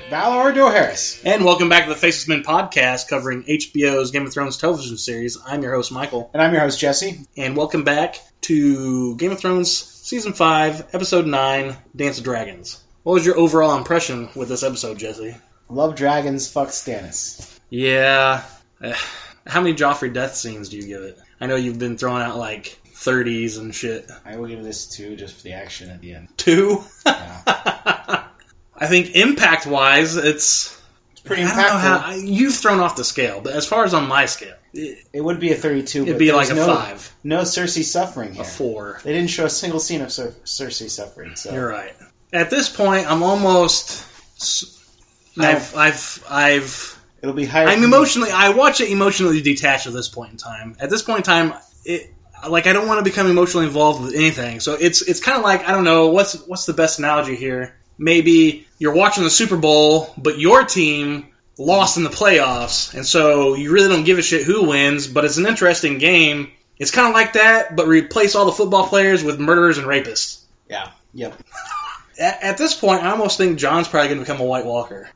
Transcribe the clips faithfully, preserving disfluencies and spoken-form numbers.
Valor Doharis. And welcome back to the Faceless Men podcast covering H B O's Game of Thrones television series. I'm your host, Michael. And I'm your host, Jesse. And welcome back to Game of Thrones Season five, Episode nine, Dance of Dragons. What was your overall impression with this episode, Jesse? Love dragons, fuck Stannis. Yeah. Uh, how many Joffrey death scenes do you give it? I know you've been throwing out like thirties and shit. I will give this two just for the action at the end. Two? Yeah. I think impact-wise, it's... It's pretty I don't know impactful. how, you've thrown off the scale, but as far as on my scale, it, It would be a thirty-two, it'd but be like a there's no, five, no Cersei suffering here. a four. They didn't show a single scene of Cer- Cersei suffering. So You're right. At this point, I'm almost... I've... I've... I've... It'll be higher. I'm for me. emotionally... I watch it emotionally detached at this point in time. At this point in time, it... Like, I don't want to become emotionally involved with anything. So it's it's kind of like, I don't know, what's what's the best analogy here? Maybe you're watching the Super Bowl, but your team lost in the playoffs, and so you really don't give a shit who wins, but it's an interesting game. It's kind of like that, but replace all the football players with murderers and rapists. Yeah. Yep. At, at this point, I almost think John's probably going to become a White Walker.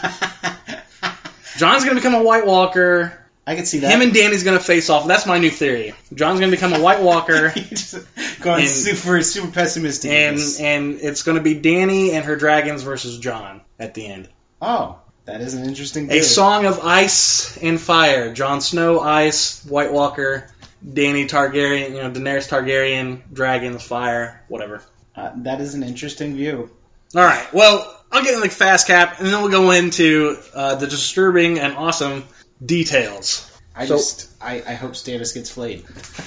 John's going to become a White Walker. I can see that. Him and Danny's going to face off. That's my new theory. John's going to become a White Walker. Just going And- super, super pessimistic. with And this. and it's going to be Danny and her dragons versus John at the end. Oh, that is an interesting A theory. song of ice and fire. Jon Snow, ice, White Walker, Danny Targaryen, you know, Daenerys Targaryen, dragons, fire, whatever. Uh, that is an interesting view. All right. Well, I'll get in the fast cap, and then we'll go into uh, the disturbing and awesome details. I So- just, I, I hope Stannis gets flayed.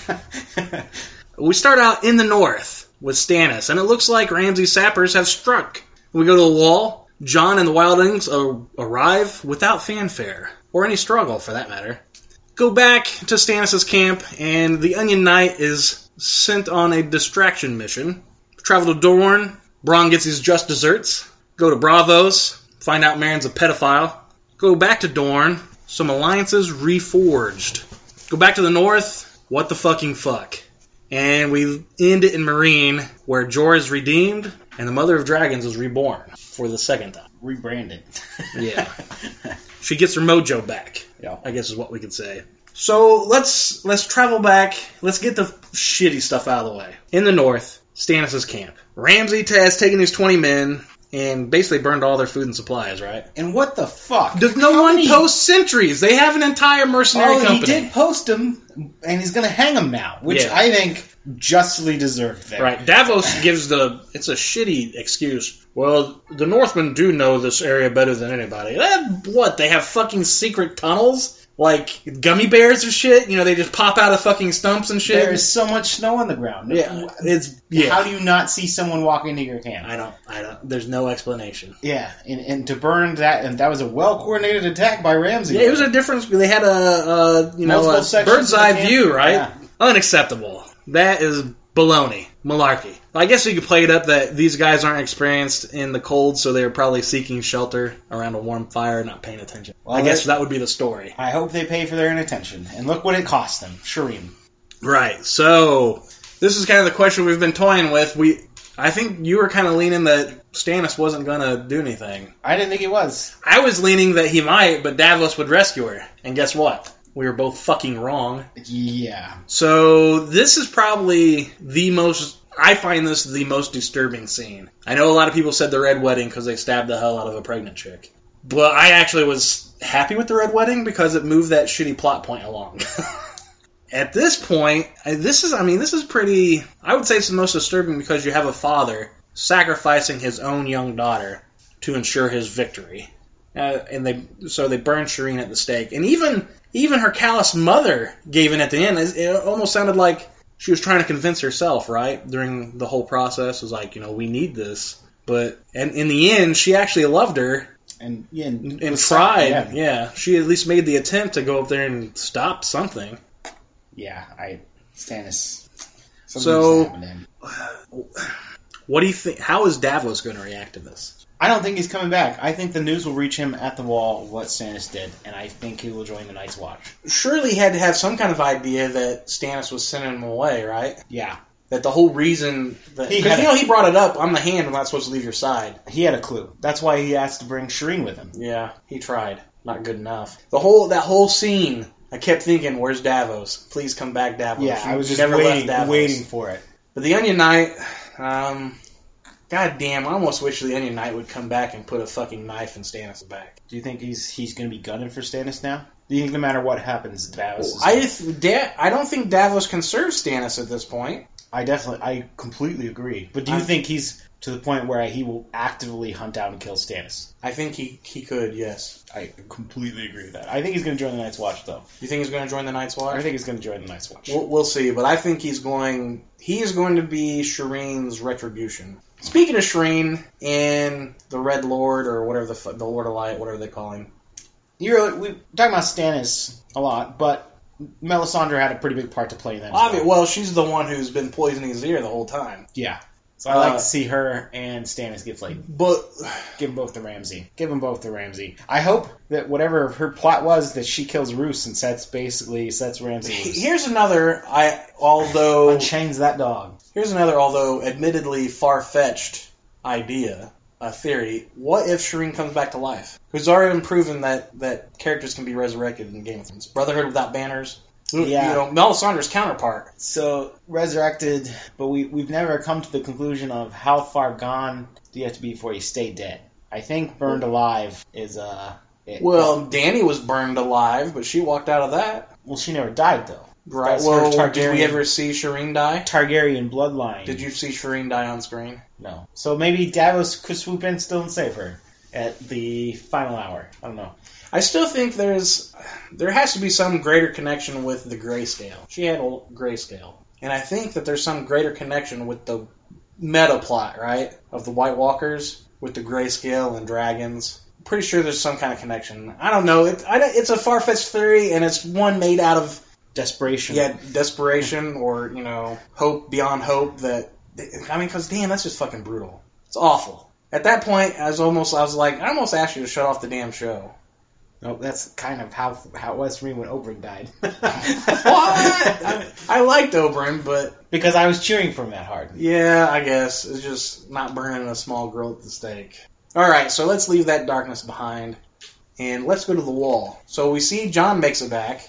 We start out in the north with Stannis, and it looks like Ramsay's sappers have struck. We go to the wall. Jon and the Wildlings uh, arrive without fanfare, or any struggle for that matter. Go back to Stannis' camp, and the Onion Knight is sent on a distraction mission. Travel to Dorne. Bronn gets his just desserts. Go to Bravos. Find out Meryn's a pedophile. Go back to Dorne. Some alliances reforged. Go back to the north. What the fucking fuck? And we end it in Meereen, where Jorah is redeemed, and the Mother of Dragons is reborn for the second time. Rebranded. Yeah. She gets her mojo back, Yeah. I guess is what we could say. So let's let's travel back. Let's get the shitty stuff out of the way. In the north, Stannis' camp. Ramsay has taken his twenty men and basically burned all their food and supplies, right? And what the fuck? Does no How one many- post sentries? They have an entire mercenary Oh, company. he did post him, and he's going to hang him now, which Yeah. I think justly deserved there. Right. Davos gives the... It's a shitty excuse. Well, the Northmen do know this area better than anybody. Eh, what? They have fucking secret tunnels? Like gummy bears or shit? You know, they just pop out of fucking stumps and shit? There is so much snow on the ground. Yeah. It's... Yeah. How do you not see someone walk into your camp? I don't... I don't... There's no explanation. Yeah, and, and to burn that, and that was a well-coordinated attack by Ramsay. Yeah, it was a difference. They had a, a you know, Multiple a sections bird's of the eye camp. view, right? Yeah. Unacceptable. That is baloney. Malarkey. I guess you could play it up that these guys aren't experienced in the cold, so they're probably seeking shelter around a warm fire, not paying attention. Well, I guess that- that would be the story. I hope they pay for their inattention. And look what it cost them. Shireen. Right. So this is kind of the question we've been toying with. We, I think you were kind of leaning that Stannis wasn't going to do anything. I didn't think he was. I was leaning that he might, but Davos would rescue her. And guess what? We were both fucking wrong. Yeah. So this is probably the most... I find this the most disturbing scene. I know a lot of people said the Red Wedding because they stabbed the hell out of a pregnant chick. But I actually was happy with the Red Wedding because it moved that shitty plot point along. At this point, this is, I mean, this is pretty... I would say it's the most disturbing because you have a father sacrificing his own young daughter to ensure his victory. Uh, and they so they burned Shireen at the stake. And even even her callous mother gave in at the end. It almost sounded like she was trying to convince herself, right? During the whole process. It was like, you know, we need this. But and in the end, she actually loved her. And, yeah, and, And tried. Yeah. Yeah. She at least made the attempt to go up there and stop something. Yeah, I... Stannis. something So- needs to happen to him. What do you think? How is Davos going to react to this? I don't think he's coming back. I think the news will reach him at the wall of what Stannis did, and I think he will join the Night's Watch. Surely he had to have some kind of idea that Stannis was sending him away, right? Yeah. that the whole reason that He because had you a- know he brought it up. I'm the hand. I'm not supposed to leave your side. He had a clue. That's why he asked to bring Shireen with him. Yeah, he tried. Not good enough. The whole that whole scene. I kept thinking, "Where's Davos? Please come back, Davos." Yeah, You I was just never waiting, left Davos. waiting for it. But the Onion Knight, um, god damn, I almost wish the Onion Knight would come back and put a fucking knife in Stannis' back. Do you think he's he's going to be gunning for Stannis now? Do you think no matter what happens, Davos is... I th- da- I don't think Davos can serve Stannis at this point. I definitely, I completely agree. But do you I'm- think he's to the point where he will actively hunt down and kill Stannis? I think he, he could, yes. I completely agree with that. I think he's going to join the Night's Watch, though. You think he's going to join the Night's Watch? I think he's going to join the Night's Watch. We'll, we'll see, but I think he's going. He is going to be Shireen's retribution. Speaking of Shireen and the Red Lord or whatever the fu- the Lord of Light, whatever they call him. You're we talking about Stannis a lot, but Melisandre had a pretty big part to play in that. as Obvi- well. well, she's the one who's been poisoning his ear the whole time. Yeah. So I like Uh, to see her and Stannis get played. But Give them both the Ramsay. Give them both the Ramsay. I hope that whatever her plot was, that she kills Roose and sets basically sets Ramsay loose. here's another. I although Unchains that dog. here's another although admittedly far fetched idea, a theory. What if Shireen comes back to life? Who's already been proven that that characters can be resurrected in Game of Thrones. Brotherhood without banners. Yeah. You know, Melisandre's counterpart. So resurrected, but we we've never come to the conclusion of how far gone do you have to be before you stay dead. I think burned alive is uh. It. Well, Dany was burned alive, but she walked out of that. well, she never died though. Right. That's her Well, did Targaryen- we ever see Shireen die? Targaryen bloodline. Did you see Shireen die on screen? No. So maybe Davos could swoop in still and save her at the final hour. I don't know. I still think there's there has to be some greater connection with the grayscale. She had a grayscale, and I think that there's some greater connection with the meta plot, right, of the White Walkers with the grayscale and dragons. Pretty sure there's some kind of connection. I don't know. It, I, don't- it's a far-fetched theory, and it's one made out of Desperation. yeah desperation or you know hope beyond hope. That I mean, because damn, that's just fucking brutal. It's awful. At that point, I was almost I was like I almost asked you to shut off the damn show. No, that's kind of how how it was for me when Oberyn died. What? I, I liked Oberyn, but Because I was cheering for him that hard. yeah, I guess it's just not burning a small grill at the stake. All right, so let's leave that darkness behind, and let's go to the wall. So we see Jon makes it back,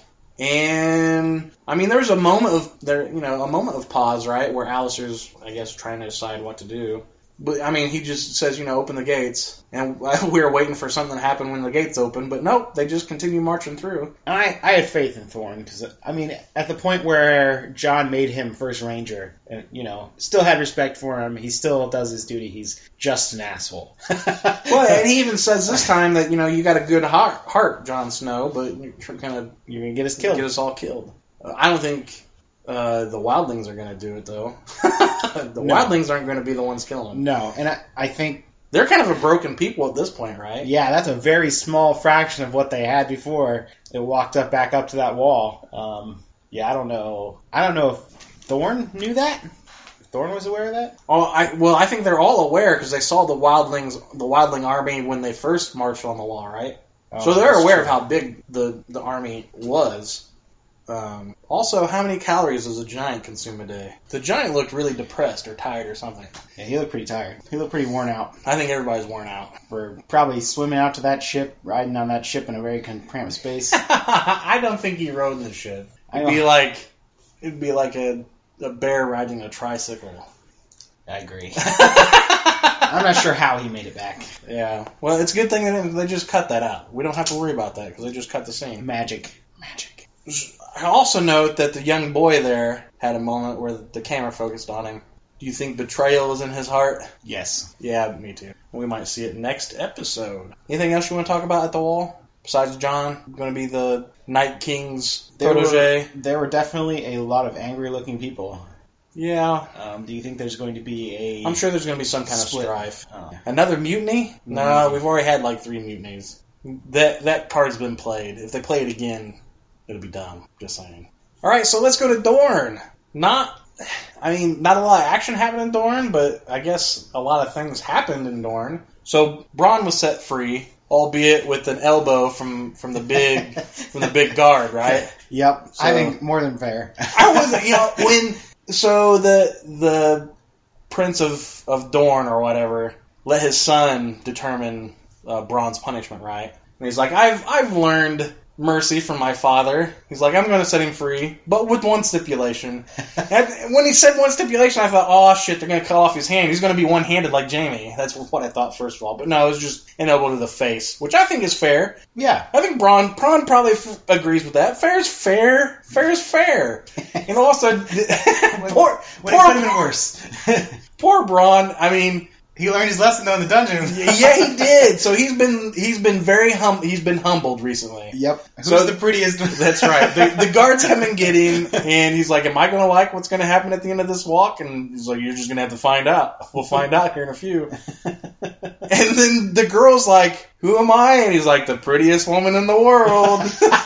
and I mean, there's a moment of there, you know, a moment of pause, right, where Alistair's, I guess, trying to decide what to do. But I mean, he just says, you know, open the gates, and we were waiting for something to happen when the gates open, but nope, they just continue marching through. And I, I had faith in Thorne because I mean, at the point where John made him first ranger, and you know, still had respect for him. He still does his duty. He's just an asshole. Well, and he even says this time that, you know, you got a good heart, heart Jon Snow, but you're kind of You're gonna get us killed. get us all killed. Uh, I don't think uh, the wildlings are going to do it, though. the No. wildlings aren't going to be the ones killing him. No, and I, I think They're kind of a broken people at this point, right? yeah, that's a very small fraction of what they had before they walked up back up to that wall. Um, yeah, I don't know. I don't know if Thorne knew that. If Thorne was aware of that. Oh, I, well, I think they're all aware because they saw the wildlings, the wildling army when they first marched on the wall, right? Oh, so they're that's aware true. of how big the, the army was. Um, also, how many calories does a giant consume a day? The giant looked really depressed or tired or something. Yeah, he looked pretty tired. He looked pretty worn out I think everybody's worn out. for probably swimming out to that ship, riding on that ship in a very cramped space. I don't think he rode the ship. I It'd be don't- like it'd be like a, a bear riding a tricycle. I agree. I'm not sure how he made it back. Yeah. Well, it's a good thing that they just cut that out. We don't have to worry about that because they just cut the scene. Magic. Magic. I also note that the young boy there had a moment where the camera focused on him. Do you think betrayal was in his heart? Yes. Yeah, me too. We might see it next episode. Anything else you want to talk about at the wall? Besides John, going to be the Night King's There protege? were, there were definitely a lot of angry-looking people. Yeah. Um, do you think there's going to be a... I'm sure there's going to be some kind Split. of strife. Oh. Another mutiny? No, Mm. we've already had like three mutinies. That that card's been played. If they play it again, it'll be dumb. Just saying. All right, so let's go to Dorne. Not, I mean, not a lot of action happened in Dorne, but I guess a lot of things happened in Dorne. So Bronn was set free, albeit with an elbow from from the big from the big guard, right? Yep. I So- think more than fair. I wasn't, you know, when so the the Prince of, of Dorne or whatever let his son determine uh, Bronn's punishment, right? And he's like, I've I've learned mercy from my father. He's like, I'm going to set him free, but with one stipulation. And when he said one stipulation, I thought, oh shit, they're going to cut off his hand. He's going to be one-handed like Jaime. That's what I thought first of all. But no, it was just an elbow to the face, which I think is fair. Yeah. I think Bronn, Bronn probably f- agrees with that. Fair is fair. Fair is fair. And also, poor, What could have been worse? poor Bronn, I mean... He learned his lesson though in the dungeon. yeah, he did. So he's been he's been very hum he's been humbled recently. Yep. Who's So- the prettiest? That's right. The, the guards have been getting, and he's like, "Am I going to like what's going to happen at the end of this walk?" And he's like, "You're just going to have to find out. We'll find out here in a few." And then the girl's like, "Who am I?" And he's like, "The prettiest woman in the world."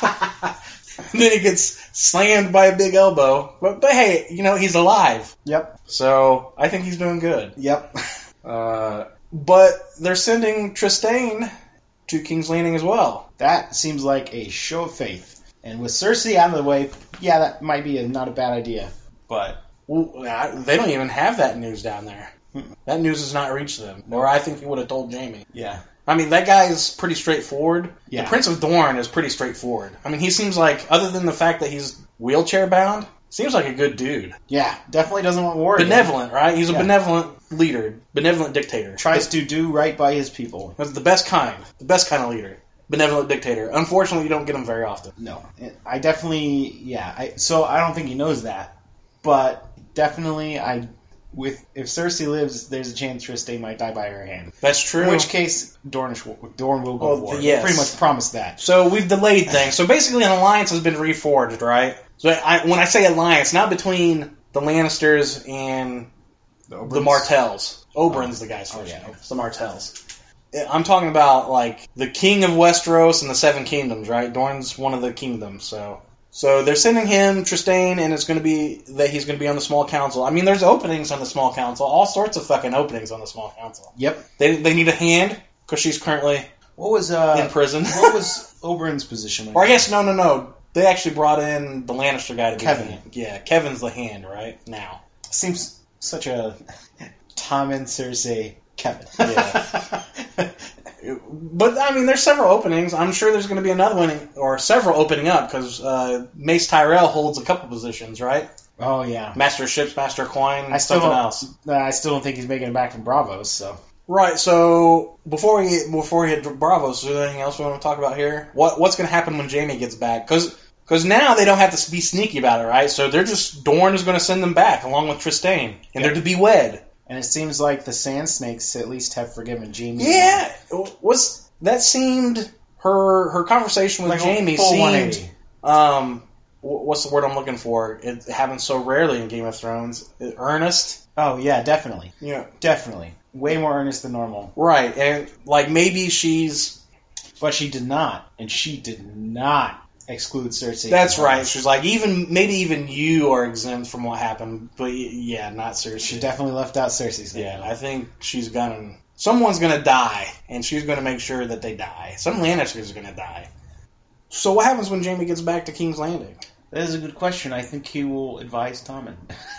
And then he gets slammed by a big elbow. But, but hey, you know, he's alive. Yep. So I think he's doing good. Yep. Uh, but they're sending Trystane to King's Landing as well. That seems like a show of faith. And with Cersei out of the way, yeah, that might be a, not a bad idea. But Well, I- they don't even have that news down there. That news has not reached them. Or I think he would have told Jaime. yeah, I mean, that guy is pretty straightforward. Yeah. The Prince of Dorne is pretty straightforward. I mean, he seems like, other than the fact that he's wheelchair bound, seems like a good dude. yeah, definitely doesn't want war. again. Benevolent, right? He's a Yeah. benevolent leader, benevolent dictator. Tries to do right by his people. That's the best kind. The best kind of leader. Benevolent dictator. Unfortunately, you don't get him very often. No, I definitely, yeah. I, so I don't think he knows that, but definitely, I with if Cersei lives, there's a chance Trystane might die by her hand. That's true. In which case, Dornish, Dorne will go Oh, to war. yes. Pretty much promised that. So we've delayed things. So basically, an alliance has been reforged, right? So I, when I say alliance, not between the Lannisters and The, the Martells. Oberyn's the guy's Oh, first yeah. name. It's the Martells. I'm talking about like the King of Westeros and the Seven Kingdoms, right? Dorne's one of the kingdoms, so so they're sending him Trystane, and it's going to be that he's going to be on the Small Council. I mean, there's openings on the Small Council, all sorts of fucking openings on the Small Council. Yep. They they need a hand because she's currently What was uh? in prison. what was Oberyn's position? Or I guess no, no, no. They actually brought in the Lannister guy to be Kevin. the hand. Yeah, Kevin's the hand right now. Seems such a Tom and Cersei Kevin. Yeah. But I mean, there's several openings. I'm sure there's going to be another one or several opening up because uh, Mace Tyrell holds a couple positions, right? Oh yeah. Master of Ships, Master of Coin, I still something don't, else. uh, I still don't think he's making it back from Bravos. So Right. So before we before we hit Bravos, is there anything else we want to talk about here? What what's going to happen when Jaime gets back? Because because now they don't have to be sneaky about it, right? So they're just Dorne is going to send them back along with Trystane, and they're to be wed. and it seems like the Sand Snakes at least have forgiven Jaime. Yeah, was that seemed her her conversation with Like a Jaime full seemed one eighty. um wh- what's the word I'm looking for? It happens so rarely in Game of Thrones. Earnest. Oh yeah, definitely, Yeah. definitely, way more earnest than normal. Right, and like maybe she's. But she did not, and she did not exclude Cersei. That's right. She's like even maybe even you are exempt from what happened, but y- yeah, not Cersei. She definitely left out Cersei's name. Yeah, I think she's gonna. Someone's gonna die, and she's gonna make sure that they die. Some Lannisters are gonna die. So what happens when Jaime gets back to King's Landing? That is a good question. I think he will advise Tommen.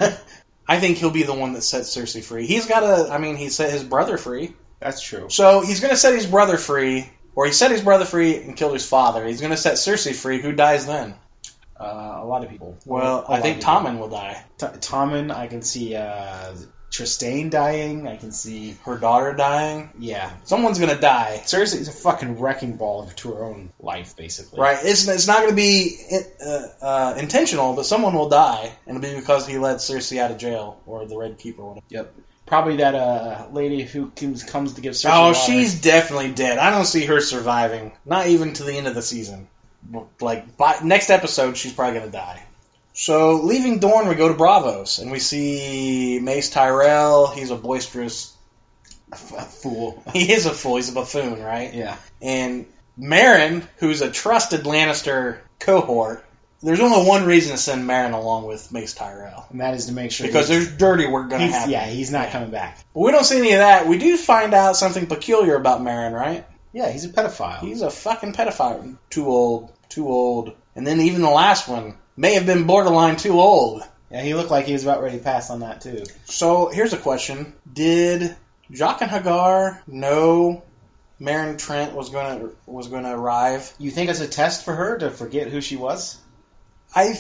I think he'll be the one that sets Cersei free. He's got to. I mean, he set his brother free, That's true. so he's gonna set his brother free, or he set his brother free and killed his father. He's gonna set Cersei free. Who dies then? Uh, a lot of people. Well, A I lot think of people. Tommen will die. T- Tommen, I can see uh, Trystane dying. I can see, Her daughter dying. yeah. Someone's gonna die. Cersei's a fucking wrecking ball to her own life, basically. Right, it's, it's not going to be uh, uh, intentional, but someone will die, and it'll be because he let Cersei out of jail, or the Red Keeper. Or whatever. Yep. Probably that uh, lady who comes, comes to give Cersei Oh, water. she's definitely dead. I don't see her surviving, not even to the end of the season. Like, by next episode, she's probably going to die. So, leaving Dorne, we go to Bravos, and we see Mace Tyrell. He's a boisterous... a f- a fool. He is a fool. He's a buffoon, right? Yeah. And Meryn, who's a trusted Lannister cohort, there's only one reason to send Meryn along with Mace Tyrell. And that is to make sure Because he's, there's dirty work going to he's- happen. yeah, he's not Yeah. coming back. But we don't see any of that. We do find out something peculiar about Meryn, right? Yeah, he's a pedophile. He's a fucking pedophile. Too old. Too old. And then even the last one may have been borderline too old. Yeah, he looked like he was about ready to pass on that, too. So, here's a question. Did Jaqen H'ghar know Meryn Trant was going to was going to arrive? You think it's a test for her to forget who she was? I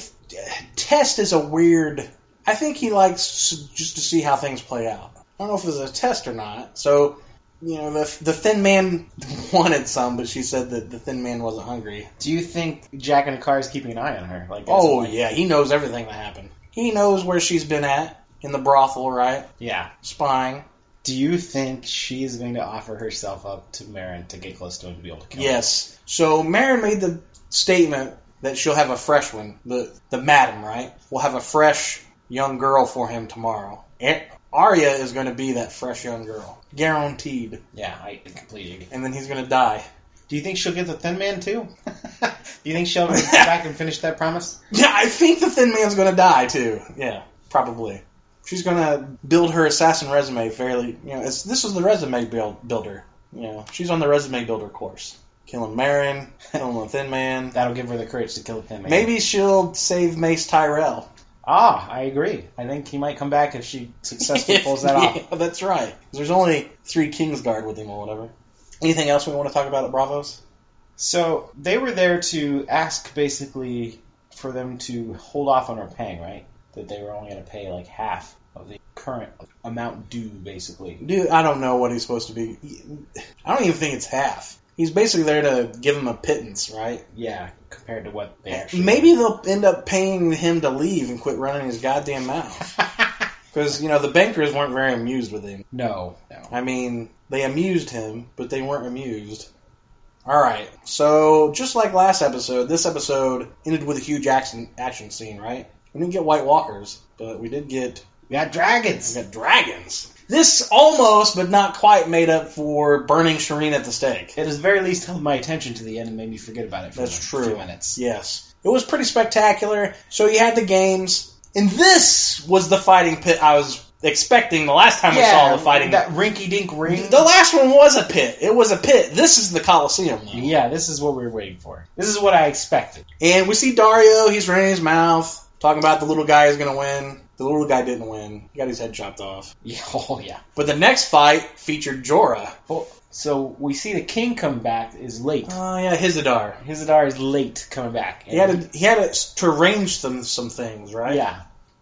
test is a weird... I think he likes just to see how things play out. I don't know if it was a test or not. So, you know, the the thin man wanted some, but she said that the thin man wasn't hungry. Do you think Jaqen H'ghar is keeping an eye on her? Like, Oh, like, yeah, he knows everything that happened. He knows where she's been at, in the brothel, right? Yeah. Spying. Do you think she's going to offer herself up to Meryn to get close to him to be able to kill him? Yes. So Meryn made the statement that she'll have a fresh one. The the madam, right? Will have a fresh young girl for him tomorrow. And Arya is going to be that fresh young girl. Guaranteed. Yeah, I completely agree. And then he's going to die. Do you think she'll get the Thin Man, too? Do you think she'll go back and finish that promise? Yeah, I think the Thin Man's going to die, too. Yeah, probably. She's going to build her assassin resume fairly... You know, it's, this is the resume build, builder. You know, she's on the resume builder course. Killing Meryn, killing the Thin Man. That'll give her the courage to kill the Thin Man. Maybe she'll save Mace Tyrell. Ah, I agree. I think he might come back if she successfully pulls that off. Yeah, that's right. There's only three Kingsguard with him or whatever. Anything else we want to talk about at Bravos? So, they were there to ask, basically, for them to hold off on her paying, right? That they were only going to pay, like, half of the current amount due, basically. Dude, I don't know what he's supposed to be. I don't even think it's half. He's basically there to give him a pittance, right? Yeah, compared to what they actually... Maybe they'll end up paying him to leave and quit running his goddamn mouth. Because, you know, the bankers weren't very amused with him. No, no. I mean, they amused him, but they weren't amused. Alright, so just like last episode, this episode ended with a huge action action scene, right? We didn't get White Walkers, but we did get... We got dragons! We got dragons! This almost, but not quite, made up for burning Shireen at the stake. It at the very least held my attention to the end and made me forget about it for That's a true. few minutes. Yes. It was pretty spectacular. So you had the games, and this was the fighting pit I was expecting the last time we saw the fighting. That rinky-dink ring. The last one was a pit. It was a pit. This is the Coliseum, though. Yeah, this is what we were waiting for. This is what I expected. And we see Daario. He's running his mouth, talking about the little guy is going to win. The little guy didn't win. He got his head chopped off. Yeah, oh, yeah. But the next fight featured Jorah. Well, so we see the king come back is late. Oh, yeah, Hizadar. Hizadar is late coming back. He had to, he had to, to arrange some, some things, right? Yeah.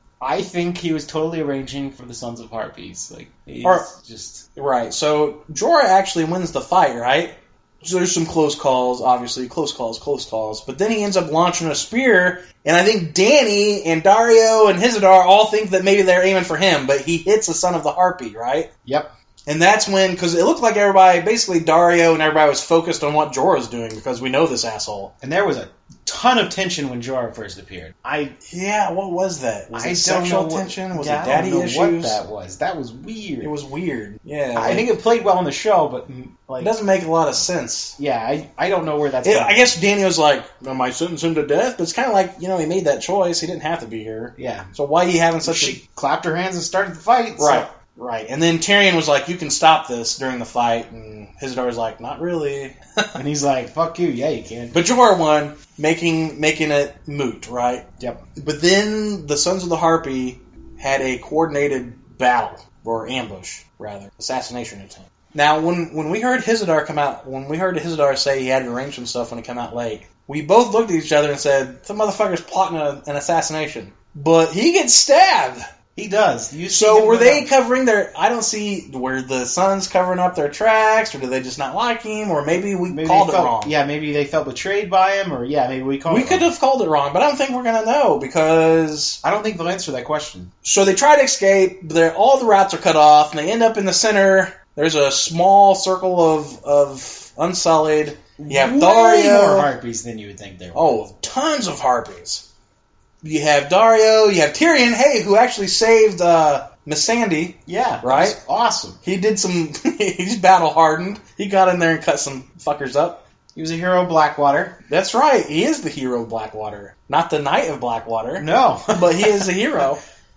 I think he was totally arranging for the Sons of Harpies. Like, he's Or- just... Right, so Jorah actually wins the fight, right? So there's some close calls, obviously. Close calls, close calls. But then he ends up launching a spear, and I think Dany and Daario and Hizadar all think that maybe they're aiming for him, but he hits the Son of the Harpy, right? Yep. And that's when, because it looked like everybody, basically Daario and everybody was focused on what Jorah's doing, because we know this asshole. And there was a ton of tension when Jorah first appeared. I Yeah, what was that? Was I it don't sexual know what, tension? Was yeah, it daddy I don't know issues? what that was. That was weird. It was weird. Yeah. I think it played well in the show, but like, it doesn't make a lot of sense. yeah, I, I don't know where that's It, going. I guess Daniel's like, am I sentencing him to death? But it's kind of like, you know, he made that choice. He didn't have to be here. Yeah. So why are you having such She clapped her hands and started the fight. a... so- Right, right. And then Tyrion was like, you can stop this during the fight. And Hizadar was like, not really. And he's like, fuck you. Yeah, you can. But Jorah won, making making it moot, right? Yep. But then the Sons of the Harpy had a coordinated battle, or ambush, rather. Assassination attempt. Now, when, when we heard Hizadar come out, when we heard Hizadar say he had arranged some stuff when he came out late, we both looked at each other and said, some motherfucker's plotting a, an assassination. But he gets stabbed! He does. You see So him were go they down. covering their... I don't see... Were the Sons covering up their tracks, or did they just not like him, or maybe we Maybe called they it felt, wrong? Yeah, maybe they felt betrayed by him, or yeah, maybe we called We it could wrong. have called it wrong, but I don't think we're going to know, because... I don't think they'll answer that question. So they try to escape, but they're- all the routes are cut off, and they end up in the center. There's a small circle of of Unsullied. You have Way Daario. more harpies than you would think there were. Oh, tons of harpies. You have Daario, you have Tyrion, hey, who actually saved uh, Miss Sandy. yeah, that Right? was awesome. He did some, he's battle hardened. He got in there and cut some fuckers up. He was a hero of Blackwater. That's right, he is the hero of Blackwater. Not the Knight of Blackwater. No, But he is a hero.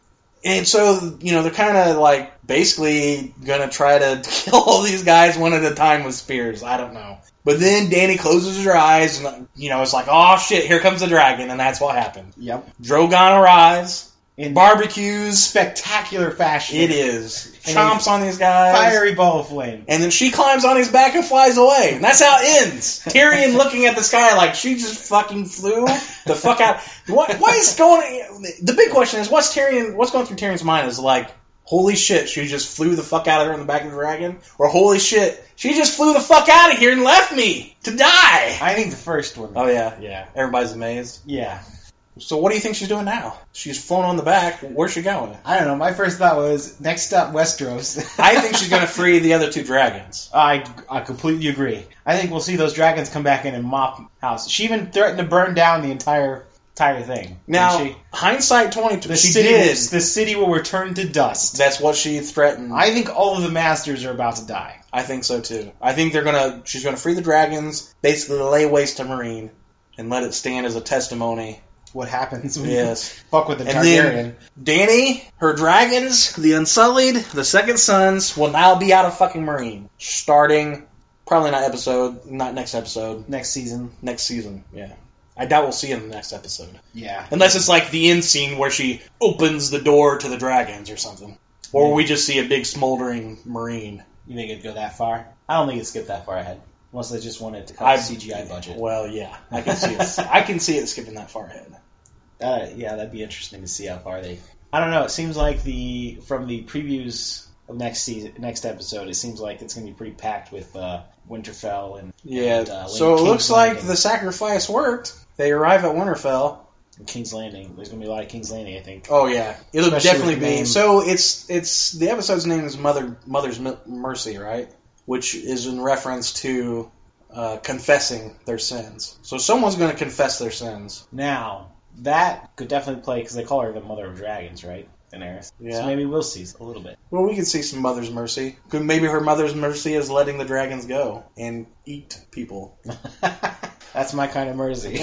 And so, you know, they're kind of like basically going to try to kill all these guys one at a time with spears. I don't know. But then Dany closes her eyes and, you know, it's like, oh shit, here comes the dragon. And that's what happened. Yep. Drogon arrives. in barbecues. spectacular fashion. It is. And Chomps a on these guys. Fiery ball of flame. And then she climbs on his back and flies away. And that's how it ends. Tyrion looking at the sky like she just fucking flew the fuck out. What, what is going... The big question is, what's Tyrion... What's going through Tyrion's mind is like, holy shit, she just flew the fuck out of her in the back of the dragon? Or holy shit, she just flew the fuck out of here and left me to die? I think the first one. Oh, yeah. Yeah. Everybody's amazed. Yeah. So what do you think she's doing now? She's flown on the back. Where's she going? I don't know. My first thought was, next stop, Westeros. I think she's going to free the other two dragons. I, I completely agree. I think we'll see those dragons come back in and mop house. She even threatened to burn down the entire entire thing. Now, she? hindsight twenty twenty, The she city, did. will, the city will return to dust. That's what she threatened. I think all of the masters are about to die. I think so too. I think they're gonna. She's gonna free the dragons, basically lay waste to Marine, and let it stand as a testimony. What happens when Yes. you fuck with the And Targaryen? then Dany, her dragons, the Unsullied, the Second Sons, will now be out of fucking Marine, starting probably not episode, not next episode, Next season. next season. Yeah, I doubt we'll see it in the next episode, Yeah. unless it's like the end scene where she opens the door to the dragons or something, or Yeah. we just see a big smoldering Marine. You think it'd go that far? I don't think it'd skip that far ahead. Unless they just wanted to cut I- the C G I budget. Well, yeah, I can see it. I can see it skipping that far ahead. Uh, yeah, that'd be interesting to see how far they... I don't know. It seems like the from the previews of next season, next episode, it seems like it's going to be pretty packed with uh, Winterfell and, Yeah, and uh, so it King's looks like Landing. the sacrifice worked. They arrive at Winterfell. King's Landing. There's going to be a lot of King's Landing, I think. Oh yeah, it'll Especially definitely with the be. name. So it's it's the episode's name is Mother Mother's Mi- Mercy, right? Which is in reference to uh, confessing their sins. So someone's going to confess their sins. Now, that could definitely play, because they call her the Mother of Dragons, right? Daenerys. Yeah. So maybe we'll see a little bit. Well, we could see some Mother's Mercy. Could maybe her Mother's Mercy is letting the dragons go and eat people. That's my kind of mercy.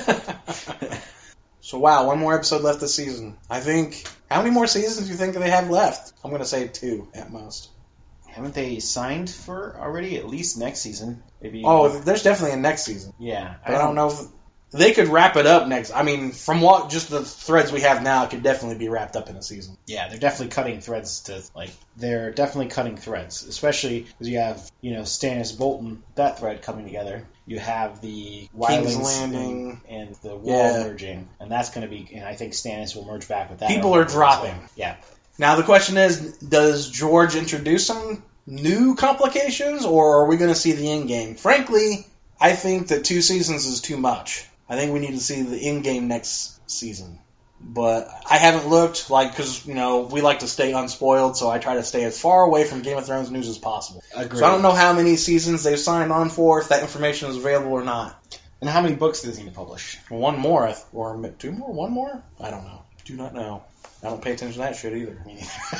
So wow, one more episode left this season. I think. How many more seasons do you think they have left? I'm going to say two at most. Haven't they signed for already at least next season? Maybe. Oh, there's definitely a next season. yeah. But I don't know if they could wrap it up next. I mean, from what just the threads we have now, it could definitely be wrapped up in a season. Yeah, they're definitely cutting threads to, like, they're definitely cutting threads, especially because you have, you know, Stannis Bolton, that thread coming together. You have the King's Wildlings Landing. and, and the Wall Yeah. merging, and that's going to be, and I think Stannis will merge back with that. People are dropping. Yeah. Now the question is, does George introduce some new complications, or are we going to see the end game? Frankly, I think that two seasons is too much. I think we need to see the end game next season. But I haven't looked, like, because, you know, we like to stay unspoiled, so I try to stay as far away from Game of Thrones news as possible. Agreed. So I don't know how many seasons they've signed on for, if that information is available or not. And how many books does he need to publish? One more, I th- or two more, one more? I don't know. Do not know. I don't pay attention to that shit either. Me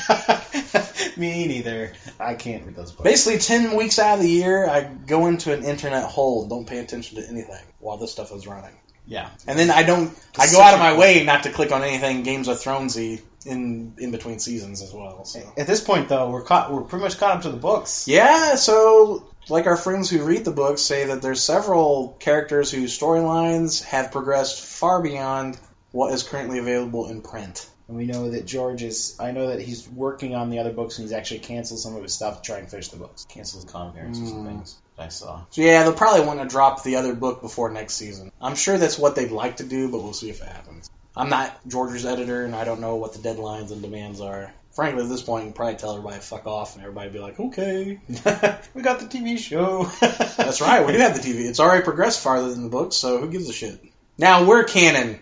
neither. Me neither. I can't read those books. Basically, ten weeks out of the year, I go into an internet hole and don't pay attention to anything while this stuff is running. Yeah. And then I don't, I go out of my way not to click on anything Games of Thronesy in in between seasons as well. So. At this point, though, we're caught. We're pretty much caught up to the books. Yeah, so like our friends who read the books say that there's several characters whose storylines have progressed far beyond what is currently available in print. And we know that George is. I know that he's working on the other books, and he's actually canceled some of his stuff to try and finish the books. Canceled his comic appearances Mm. and things that I saw. So yeah, they'll probably want to drop the other book before next season. I'm sure that's what they'd like to do, but we'll see if it happens. I'm not George's editor, and I don't know what the deadlines and demands are. Frankly, at this point, you can probably tell everybody to fuck off, and everybody be like, okay. We got the T V show. That's right, we do have the T V. It's already progressed farther than the books, so who gives a shit? Now we're canon.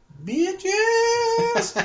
Bitches!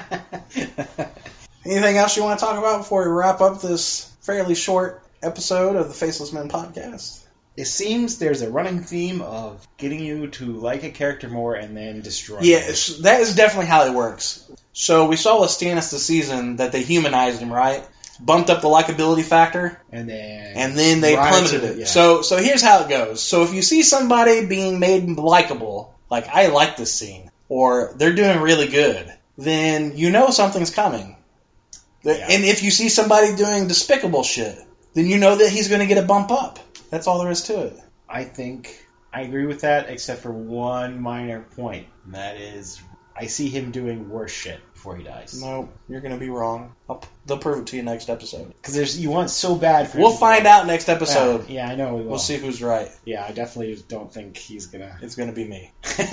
Anything else you want to talk about before we wrap up this fairly short episode of the Faceless Men podcast? It seems there's a running theme of getting you to like a character more and then destroying Yeah, them. it's- that is definitely how it works. So we saw with Stannis this season that they humanized him, right? Bumped up the likability factor, And then and then they Right plummeted to it. the- yeah. So so here's how it goes. So if you see somebody being made likable, like I like this scene, or they're doing really good, then you know something's coming. The- Yeah. And if you see somebody doing despicable shit, then you know that he's going to get a bump up. That's all there is to it. I think I agree with that, except for one minor point, and that is I see him doing worse shit before he dies. No, you're going to be wrong. I'll, they'll prove it to you next episode. Because there's you want so bad for. We'll find out next episode. Yeah, yeah, I know we will. We'll see who's right. Yeah, I definitely don't think he's gonna. It's going to be me.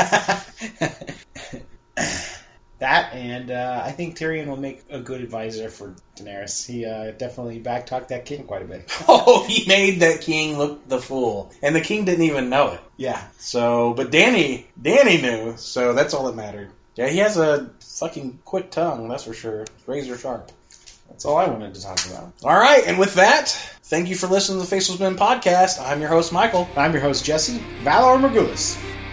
That, and uh, I think Tyrion will make a good advisor for Daenerys. He uh, definitely backtalked that king quite a bit. Oh, he made that king look the fool. And the king didn't even know it. Yeah. So, but Danny, Danny knew, so that's all that mattered. Yeah, he has a fucking quick tongue, that's for sure. Razor sharp. That's all I wanted to talk about. All right, and with that, thank you for listening to the Faceless Men podcast. I'm your host, Michael. I'm your host, Jesse. Valor Morgulis.